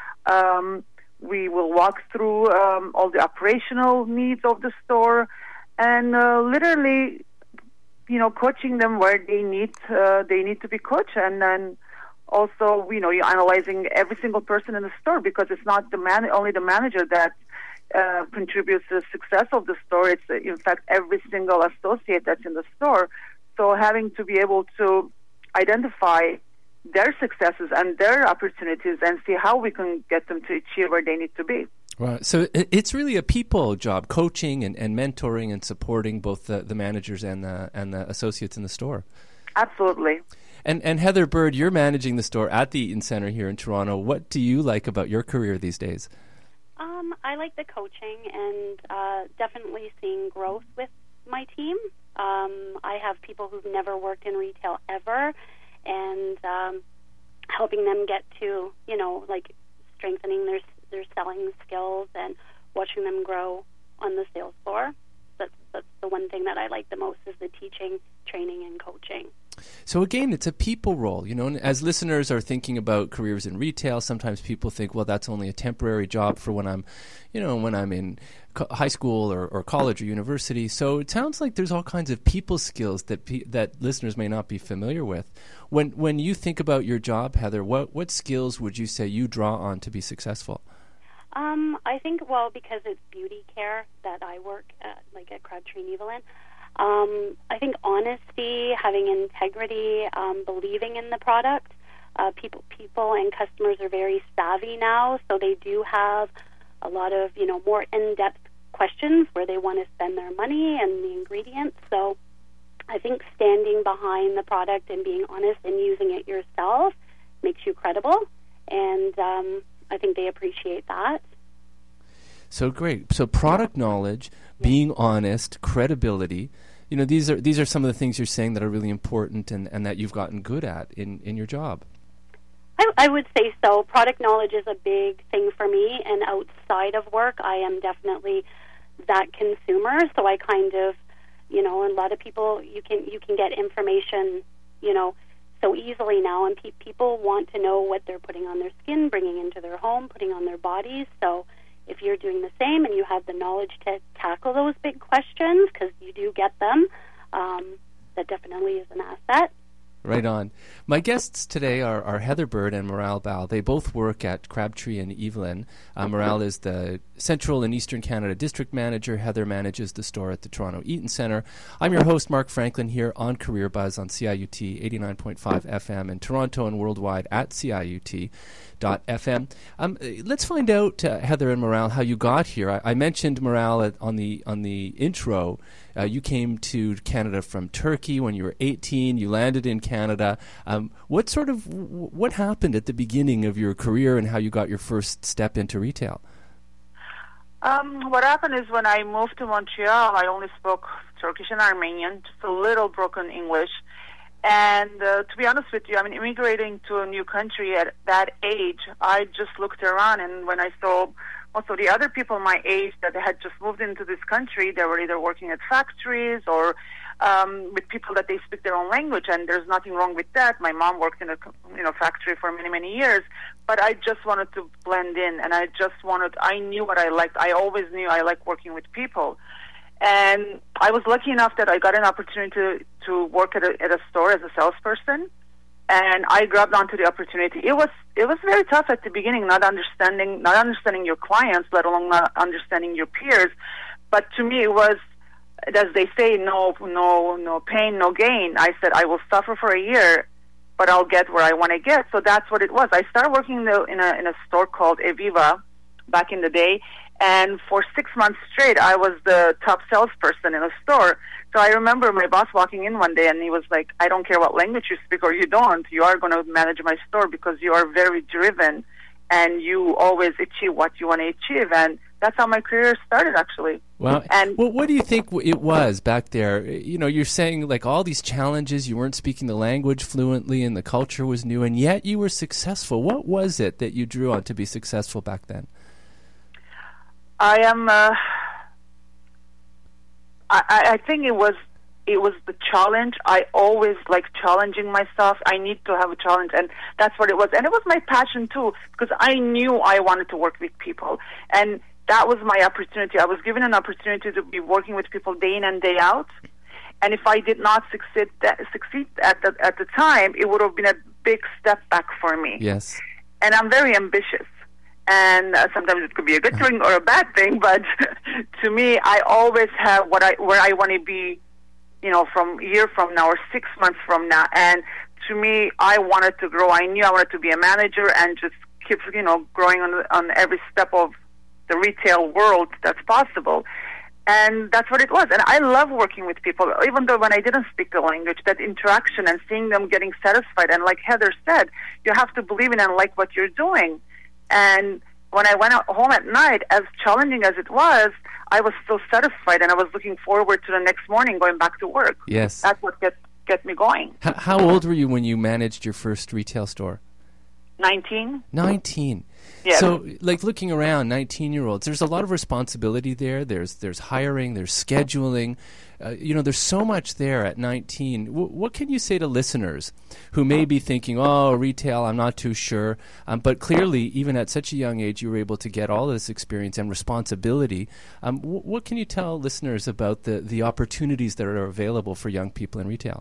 We will walk through all the operational needs of the store and literally, coaching them where they need to be coached. And then also, you're analyzing every single person in the store, because it's not only the manager that contributes to the success of the store. It's, in fact, every single associate that's in the store. So having to be able to identify their successes and their opportunities and see how we can get them to achieve where they need to be. Right. So it's really a people job, coaching and mentoring and supporting both the managers and the associates in the store. Absolutely. And Heather Bird, you're managing the store at the Eaton Centre here in Toronto. What do you like about your career these days? I like the coaching and definitely seeing growth with my team. I have people who've never worked in retail ever, and helping them get to, strengthening their selling skills and watching them grow on the sales floor. That's the one thing that I like the most, is the teaching, training, and coaching. So again, it's a people role, and as listeners are thinking about careers in retail, sometimes people think, well, that's only a temporary job for when I'm in high school or college or university. So it sounds like there's all kinds of people skills that listeners may not be familiar with. When you think about your job, Heather, what skills would you say you draw on to be successful? I think, because it's beauty care that I work at, at Crabtree and Evelyn, I think honesty, having integrity, believing in the product. People and customers are very savvy now, so they do have a lot of, more in-depth questions where they want to spend their money and the ingredients. So I think standing behind the product and being honest and using it yourself makes you credible, and I think they appreciate that. So great. So product knowledge, being honest, credibility. These are some of the things you're saying that are really important and that you've gotten good at in your job. I would say so. Product knowledge is a big thing for me, and outside of work, I am definitely that consumer. So I kind of, a lot of people, you can get information, so easily now, and people want to know what they're putting on their skin, bringing into their home, putting on their bodies. So if you're doing the same and you have the knowledge to tackle those big questions, because you do get them, that definitely is an asset. Right on. My guests today are Heather Bird and Maral Bal. They both work at Crabtree and Evelyn. Maral is the Central and Eastern Canada District Manager. Heather manages the store at the Toronto Eaton Centre. I'm your host, Mark Franklin, here on Career Buzz on CIUT 89.5 FM in Toronto and worldwide at CIUT.FM. Let's find out, Heather and Maral, how you got here. I mentioned, Maral, on the intro. You came to Canada from Turkey when you were 18. You landed in Canada. What happened at the beginning of your career and how you got your first step into retail? What happened is when I moved to Montreal, I only spoke Turkish and Armenian, just a little broken English. And to be honest with you, immigrating to a new country at that age, I just looked around, and when I saw most of the other people my age that had just moved into this country, they were either working at factories or with people that they speak their own language, and there's nothing wrong with that. My mom worked in a factory for many, many years, but I just wanted to blend in, and I knew what I liked. I always knew I liked working with people. And I was lucky enough that I got an opportunity to work at a store as a salesperson, and I grabbed onto the opportunity. It was very tough at the beginning, not understanding your clients, let alone not understanding your peers. But to me, it was, as they say, no pain, no gain. I said I will suffer for a year, but I'll get where I want to get. So that's what it was. I started working in a store called Eviva back in the day. And for 6 months straight, I was the top salesperson in a store. So I remember my boss walking in one day, and he was like, I don't care what language you speak or you don't, you are going to manage my store because you are very driven and you always achieve what you want to achieve. And that's how my career started, actually. Well, And what do you think it was back there? You know, you're saying like all these challenges, you weren't speaking the language fluently and the culture was new, and yet you were successful. What was it that you drew on to be successful back then? I think it was the challenge. I always like challenging myself. I need to have a challenge, and that's what it was. And it was my passion too, because I knew I wanted to work with people, and that was my opportunity. I was given an opportunity to be working with people day in and day out. And if I did not succeed at the time, it would have been a big step back for me. Yes. And I'm very ambitious. And sometimes it could be a good thing or a bad thing, but to me, I always have where I want to be, you know, from a year from now or 6 months from now. And to me, I wanted to grow. I knew I wanted to be a manager and just keep, you know, growing on every step of the retail world that's possible. And that's what it was. And I love working with people, even though when I didn't speak the language, that interaction and seeing them getting satisfied. And like Heather said, you have to believe in and like what you're doing. And when I went out home at night, as challenging as it was, I was still satisfied, and I was looking forward to the next morning going back to work. Yes. That's what get me going. How old were you when you managed your first retail store? 19. 19. Yes. So, like looking around, 19-year-olds, there's a lot of responsibility there. There's hiring, there's scheduling. You know, there's so much there at 19. What can you say to listeners who may be thinking, oh, retail, I'm not too sure. But clearly, even at such a young age, you were able to get all this experience and responsibility. What can you tell listeners about the opportunities that are available for young people in retail?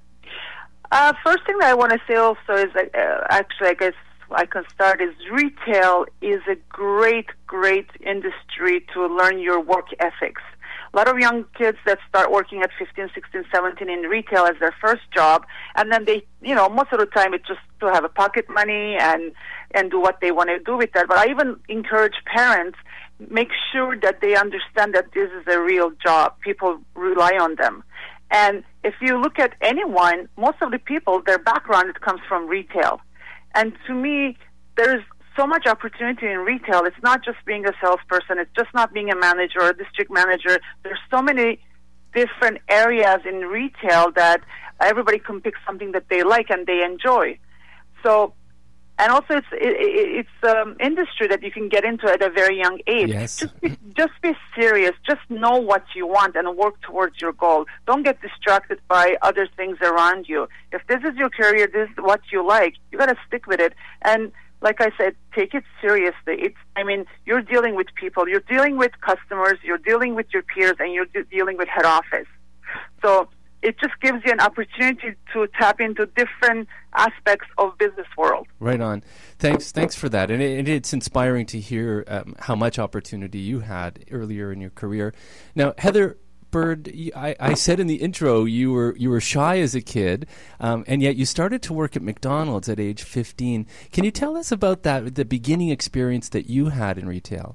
First thing that I want to say also is that, actually, I guess I can start is retail is a great, great industry to learn your work ethics. A lot of young kids that start working at 15, 16, 17 in retail as their first job, and then they, you know, most of the time it's just to have a pocket money and do what they want to do with that. But I even encourage parents, make sure that they understand that this is a real job. People rely on them. And if you look at anyone, most of the people, their background, it comes from retail. And to me, there's so much opportunity in retail. It's not just being a salesperson. It's just not being a manager or a district manager. There's so many different areas in retail that everybody can pick something that they like and they enjoy. So, and also it's industry that you can get into at a very young age. Yes. Just be serious. Just know what you want and work towards your goal. Don't get distracted by other things around you. If this is your career, this is what you like, you got to stick with it. And like I said, take it seriously. You're dealing with people, you're dealing with customers, you're dealing with your peers, and you're dealing with head office. So it just gives you an opportunity to tap into different aspects of business world. Right on. Thanks for that. And it's inspiring to hear how much opportunity you had earlier in your career. Now, Heather Bird, I said in the intro you were shy as a kid, and yet you started to work at McDonald's at age 15. Can you tell us about that, the beginning experience that you had in retail?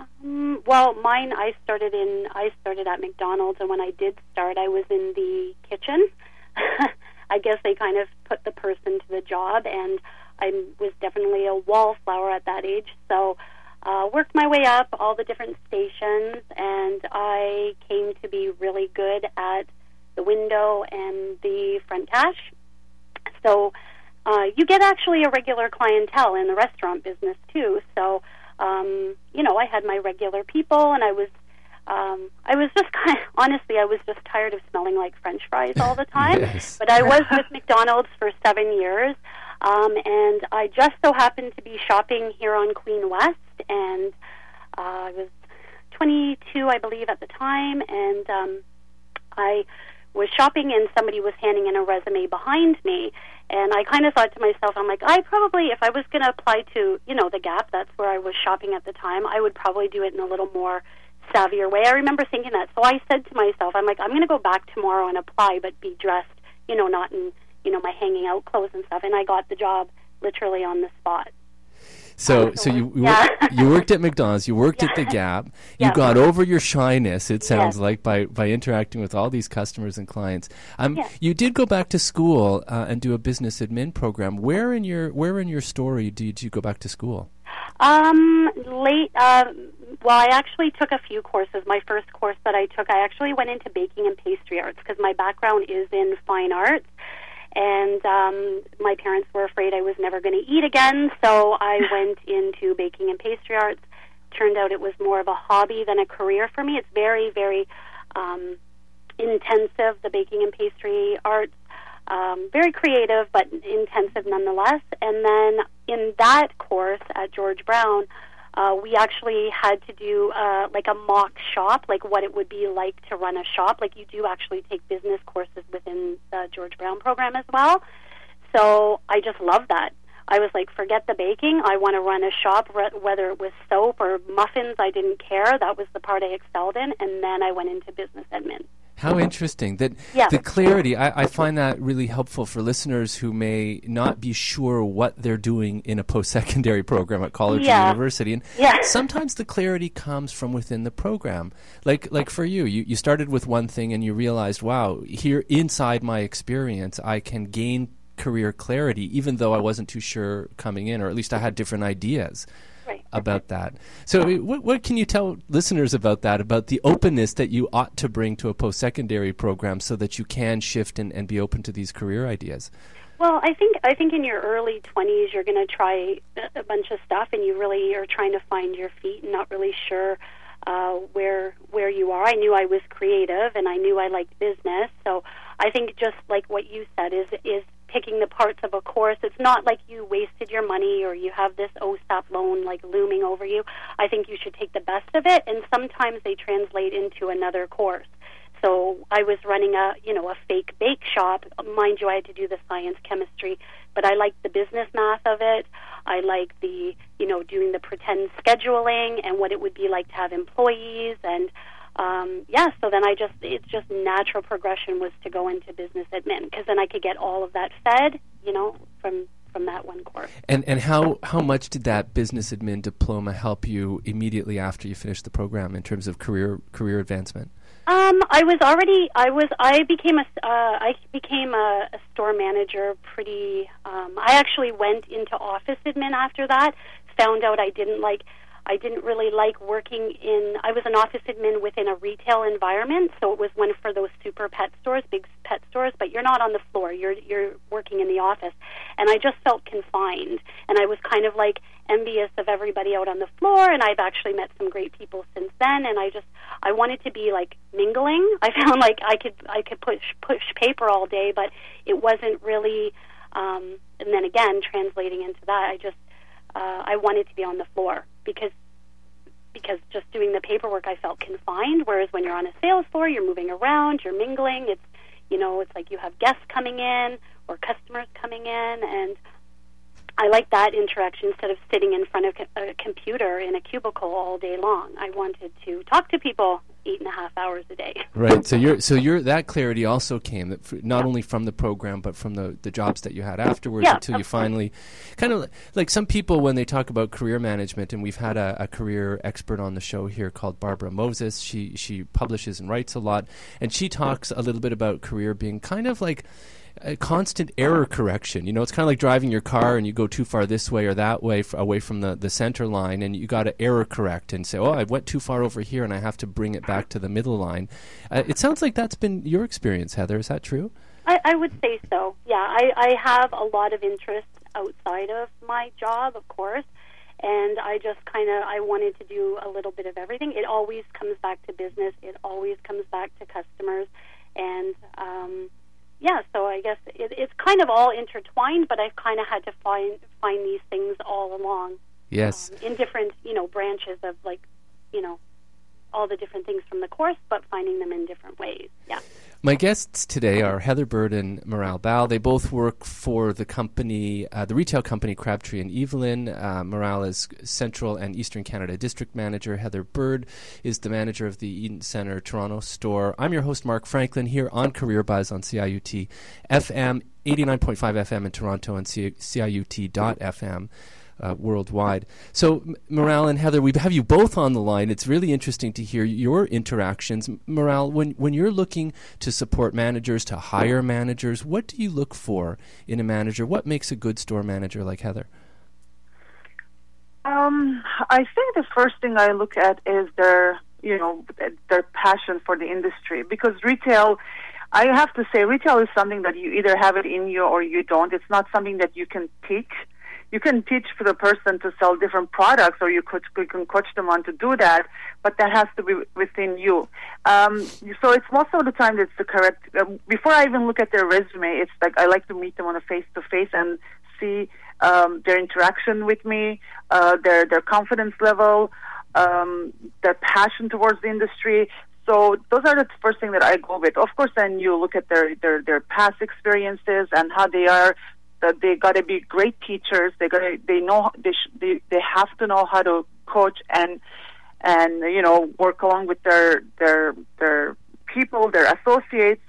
Well, mine, I started at McDonald's, and when I did start, I was in the kitchen. I guess they kind of put the person to the job, and I was definitely a wallflower at that age. So worked my way up all the different stations, and I came to be really good at the window and the front cash. So you get actually a regular clientele in the restaurant business too. So I had my regular people, and I was just honestly, I was just tired of smelling like French fries all the time. Yes. But I was with McDonald's for 7 years, and I just so happened to be shopping here on Queen West, and I was 22, I believe, at the time, and I was shopping, and somebody was handing in a resume behind me, and I kind of thought to myself, I'm like, I probably, if I was going to apply to, the Gap, that's where I was shopping at the time, I would probably do it in a little more savvier way. I remember thinking that. So I said to myself, I'm like, I'm going to go back tomorrow and apply, but be dressed, not in, my hanging out clothes and stuff. And I got the job literally on the spot. So you worked at McDonald's, you worked at the Gap, you got over your shyness, it sounds like, by interacting with all these customers and clients. You did go back to school and do a business admin program. Where in your story did you go back to school? Well, I actually took a few courses. My first course that I took, I actually went into baking and pastry arts because my background is in fine arts. And my parents were afraid I was never going to eat again, so I went into baking and pastry arts. Turned out it was more of a hobby than a career for me. It's very, very intensive, the baking and pastry arts. Very creative, but intensive nonetheless. And then in that course at George Brown, we actually had to do like a mock shop, like what it would be like to run a shop. Like you do actually take business courses within the George Brown program as well. So I just love that. I was like, forget the baking. I want to run a shop, whether it was soap or muffins. I didn't care. That was the part I excelled in. And then I went into business admin. How interesting. That Yeah. the clarity, I find that really helpful for listeners who may not be sure what they're doing in a post-secondary program at college or university. And sometimes the clarity comes from within the program. Like for you started with one thing and you realized, wow, here inside my experience, I can gain career clarity, even though I wasn't too sure coming in, or at least I had different ideas about that. So what can you tell listeners about that, about the openness that you ought to bring to a post-secondary program so that you can shift and be open to these career ideas? Well, I think in your early 20s you're going to try a bunch of stuff, and you really are trying to find your feet and not really sure where you are. I knew I was creative, and I knew I liked business. So I think just like what you said is picking the parts of a course. It's not like you wasted your money or you have this OSAP loan like looming over you. I think you should take the best of it, and sometimes they translate into another course. So I was running a fake bake shop. Mind you, I had to do the science, chemistry, but I liked the business math of it. I liked the, doing the pretend scheduling and what it would be like to have employees. And so then it's just natural progression was to go into business admin, because then I could get all of that fed, from that one course. And how much did that business admin diploma help you immediately after you finished the program in terms of career advancement? I became a store manager pretty. I actually went into office admin after that. Found out I didn't really like working I was an office admin within a retail environment, so it was one for those super pet stores, big pet stores, but you're not on the floor, you're working in the office. And I just felt confined, and I was kind of like envious of everybody out on the floor, and I've actually met some great people since then, and I wanted to be like mingling. I found like I could push paper all day, but it wasn't really, and then again, translating into that, I wanted to be on the floor, because just doing the paperwork I felt confined, whereas when you're on a sales floor, you're moving around, you're mingling, it's like you have guests coming in or customers coming in, and I like that interaction instead of sitting in front of a computer in a cubicle all day long. I wanted to talk to people 8.5 hours a day. Right. So that clarity also came not only from the program, but from the jobs that you had afterwards, until you finally kind of like some people when they talk about career management, and we've had a career expert on the show here called Barbara Moses. She publishes and writes a lot, and she talks a little bit about career being kind of like a constant error correction. It's kind of like driving your car and you go too far this way or that way away from the center line, and you got to error correct and say, oh, I went too far over here and I have to bring it back to the middle line. It sounds like that's been your experience, Heather. Is that true? I would say so. Yeah, I have a lot of interests outside of my job, of course, and I just I wanted to do a little bit of everything. It always comes back to business. It always comes back to customers, and so I guess it's kind of all intertwined, but I've kind of had to find these things all along. Yes. In different, branches of all the different things from the course, but finding them in different ways. Yeah. My guests today are Heather Bird and Maral Bal. They both work for the company, the retail company Crabtree and Evelyn. Maral is Central and Eastern Canada District Manager. Heather Bird is the manager of the Eden Centre Toronto store. I'm your host, Mark Franklin, here on Career Buzz on CIUT FM, 89.5 FM in Toronto, and CIUT.FM. Worldwide. So, Maral and Heather, we have you both on the line. It's really interesting to hear your interactions. Maral, when you're looking to support managers, to hire managers, what do you look for in a manager? What makes a good store manager like Heather? I think the first thing I look at is their passion for the industry, because retail, I have to say, retail is something that you either have it in you or you don't. It's not something that you can teach. You can teach for the person to sell different products, or you can coach them on to do that, but that has to be within you. So it's most of the time it's the correct. Before I even look at their resume, it's like I like to meet them on a face-to-face and see their interaction with me, their confidence level, their passion towards the industry. So those are the first thing that I go with. Of course, then you look at their past experiences and how they are. That they got to be great teachers. They have to know how to coach and work along with their people, their associates.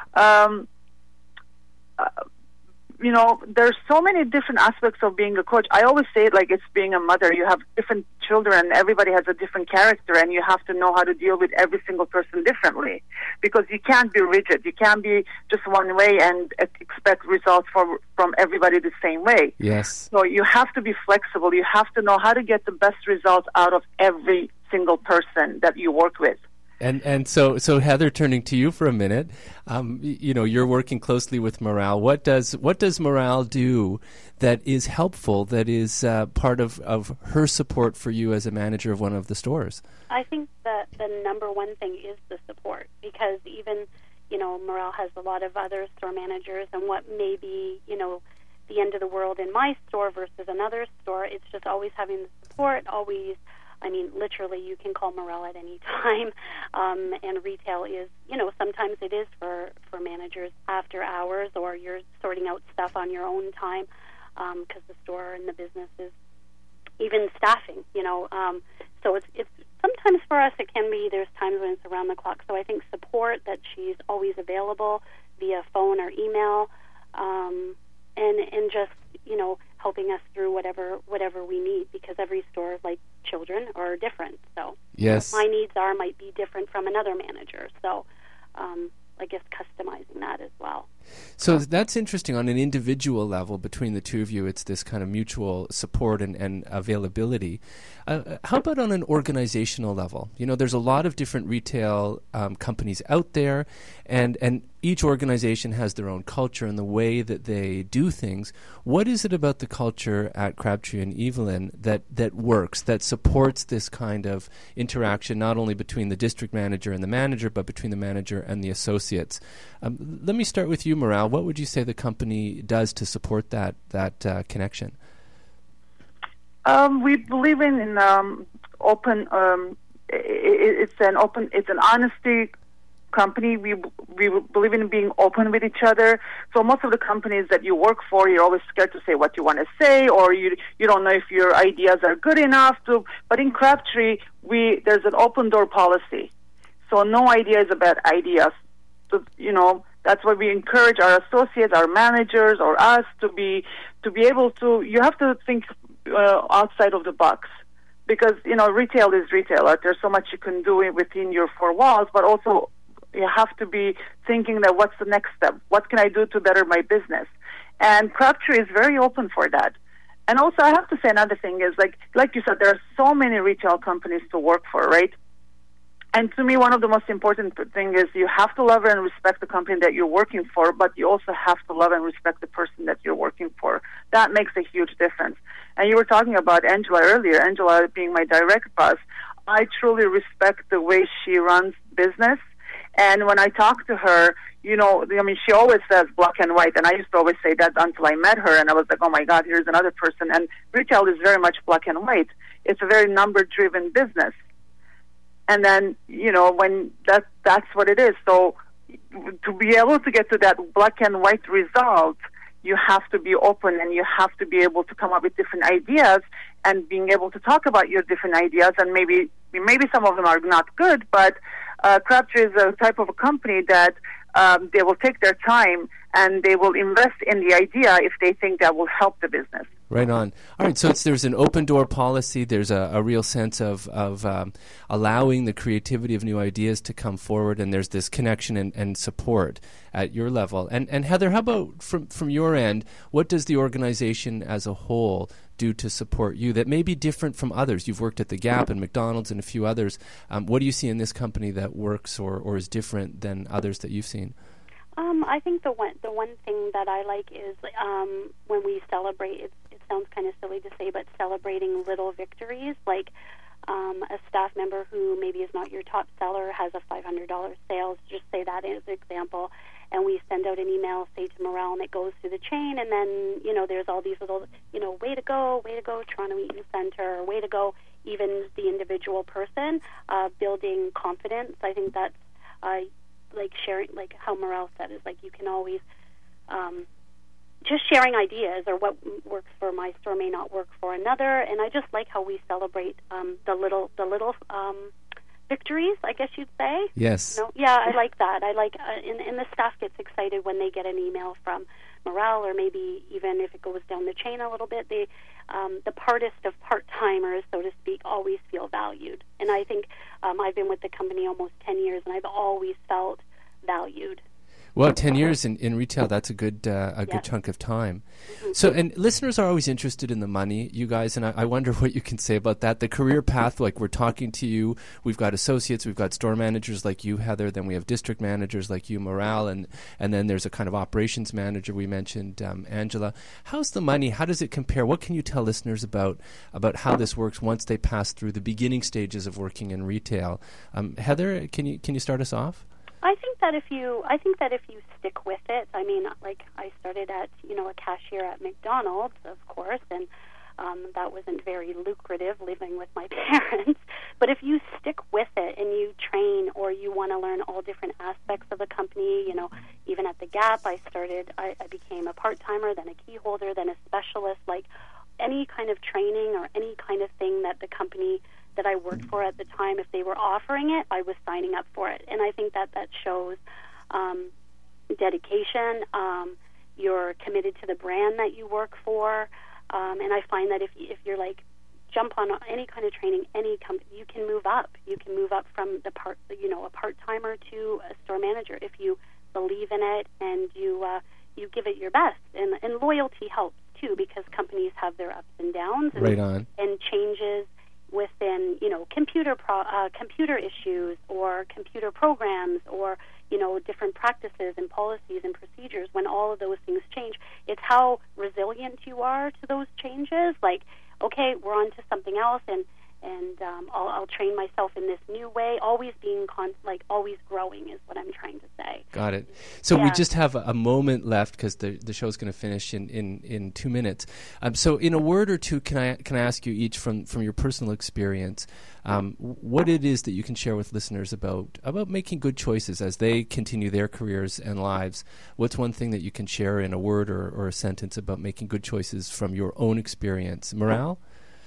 There's so many different aspects of being a coach. I always say it like it's being a mother. You have different children, and everybody has a different character, and you have to know how to deal with every single person differently, because you can't be rigid. You can't be just one way and expect results from everybody the same way. Yes. So you have to be flexible. You have to know how to get the best results out of every single person that you work with. And so Heather, turning to you for a minute, you're working closely with Morale. What does Morale do that is helpful, that is part of her support for you as a manager of one of the stores? I think that the number one thing is the support, because even, Morale has a lot of other store managers, and what may be, the end of the world in my store versus another store, it's just always having the support, always. I mean, literally, you can call Morale at any time, and retail is, sometimes it is for managers after hours, or you're sorting out stuff on your own time, because the store and the business is even staffing, so it's sometimes for us it can be, there's times when it's around the clock. So I think support, that she's always available via phone or email, and just, helping us through whatever we need, because every store, like children, are different. So yes, my needs might be different from another manager. So I guess customizing that as well. So that's interesting. On an individual level, between the two of you, it's this kind of mutual support and availability. How about on an organizational level? There's a lot of different retail companies out there, and each organization has their own culture and the way that they do things. What is it about the culture at Crabtree and Evelyn that works, that supports this kind of interaction, not only between the district manager and the manager, but between the manager and the associates? Let me start with you, Morale. What would you say the company does to support that connection? We believe in open. It's an honesty company. We believe in being open with each other. So most of the companies that you work for, you're always scared to say what you want to say, or you don't know if your ideas are good enough to. But in Crabtree, there's an open door policy. So no idea is a bad idea. So, that's why we encourage our associates, our managers, or us to be able to. You have to think outside of the box, because retail is retail. There's so much you can do within your four walls, but also you have to be thinking that what's the next step? What can I do to better my business? And Crabtree is very open for that. And also, I have to say another thing is like you said, there are so many retail companies to work for, right? And to me, one of the most important things is you have to love and respect the company that you're working for, but you also have to love and respect the person that you're working for. That makes a huge difference. And you were talking about Angela earlier, Angela being my direct boss. I truly respect the way she runs business. And when I talk to her, she always says black and white. And I used to always say that until I met her. And I was like, oh, my God, here's another person. And retail is very much black and white. It's a very number-driven business. And then, when that's what it is. So to be able to get to that black and white result, you have to be open, and you have to be able to come up with different ideas, and being able to talk about your different ideas. And maybe some of them are not good, but Crabtree is a type of a company that they will take their time and they will invest in the idea if they think that will help the business. Right on. All right, so there's an open door policy. There's a real sense of allowing the creativity of new ideas to come forward, and there's this connection and support at your level. And Heather, how about from your end, what does the organization as a whole do to support you that may be different from others? You've worked at the Gap and McDonald's and a few others. What do you see in this company that works or is different than others that you've seen? I think the one thing that I like is when we celebrate. It sounds kind of silly to say, but celebrating little victories, like a staff member who maybe is not your top seller has a $500 sales. Just say that as an example, and we send out an email, say to morale, and it goes through the chain, and then there's all these little way to go, Toronto Eaton Center, way to go, even the individual person building confidence. I think that's like sharing, like how Morale said, is like you can always just sharing ideas, or what works for my store may not work for another. And I just like how we celebrate the little victories, I guess you'd say. Yes. Yeah, I like that. I like, and the staff gets excited when they get an email from Morale, or maybe even if it goes down the chain a little bit. The partest of part-timers, so to speak, always feel valued. And I think I've been with the company almost 10 years, and I've always felt valued. Well, 10 years in retail, that's a good good chunk of time. So, and listeners are always interested in the money, you guys, and I wonder what you can say about that. The career path, like we're talking to you, we've got associates, we've got store managers like you, Heather, then we have district managers like you, Morale, and then there's a kind of operations manager we mentioned, Angela. How's the money? How does it compare? What can you tell listeners about how this works once they pass through the beginning stages of working in retail? Heather, can you start us off? I think that if you stick with it, I mean, like I started at a cashier at McDonald's, of course, and that wasn't very lucrative living with my parents. But if you stick with it and you train, or you want to learn all different aspects of the company, even at the Gap, I became a part-timer, then a key holder, then a specialist. Like any kind of training or any kind of thing that the company that I worked for at the time, if they were offering it, I was signing up for it. And I think that shows dedication. You're committed to the brand that you work for. And I find that if you're like, jump on any kind of training, any company, you can move up. You can move up from a part-timer to a store manager if you believe in it and you give it your best. And loyalty helps too, because companies have their ups and downs and changes within, computer issues or computer programs or, different practices and policies and procedures. When all of those things change, it's how resilient you are to those changes. Like, okay, we're on to something else, and I'll train myself in this new way. Always being always growing is what I'm trying to say. Got it. So we just have a moment left because the show's going to finish in 2 minutes. So in a word or two, can I ask you each from your personal experience, what it is that you can share with listeners about making good choices as they continue their careers and lives? What's one thing that you can share in a word or a sentence about making good choices from your own experience? Morale?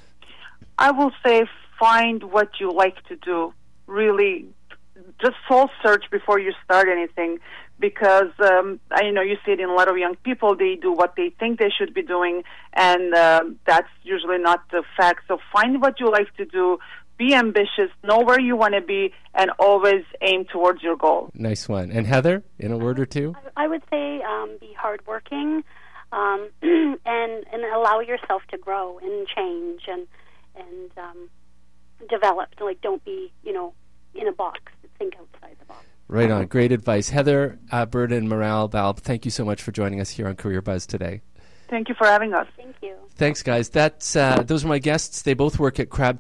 I will say find what you like to do. Really, just soul search before you start anything, because you see it in a lot of young people. They do what they think they should be doing, and that's usually not the fact. So find what you like to do. Be ambitious, know where you want to be, and always aim towards your goal. Nice one. And Heather, in a word or two? I would say be hardworking and allow yourself to grow and change and develop. Like, don't be, in a box. Think outside the box. Right on. Great advice. Heather, Berta, and Morale Balb, thank you so much for joining us here on Career Buzz today. Thank you for having us. Thank you. Thanks, guys. Those are my guests. They both work at Crab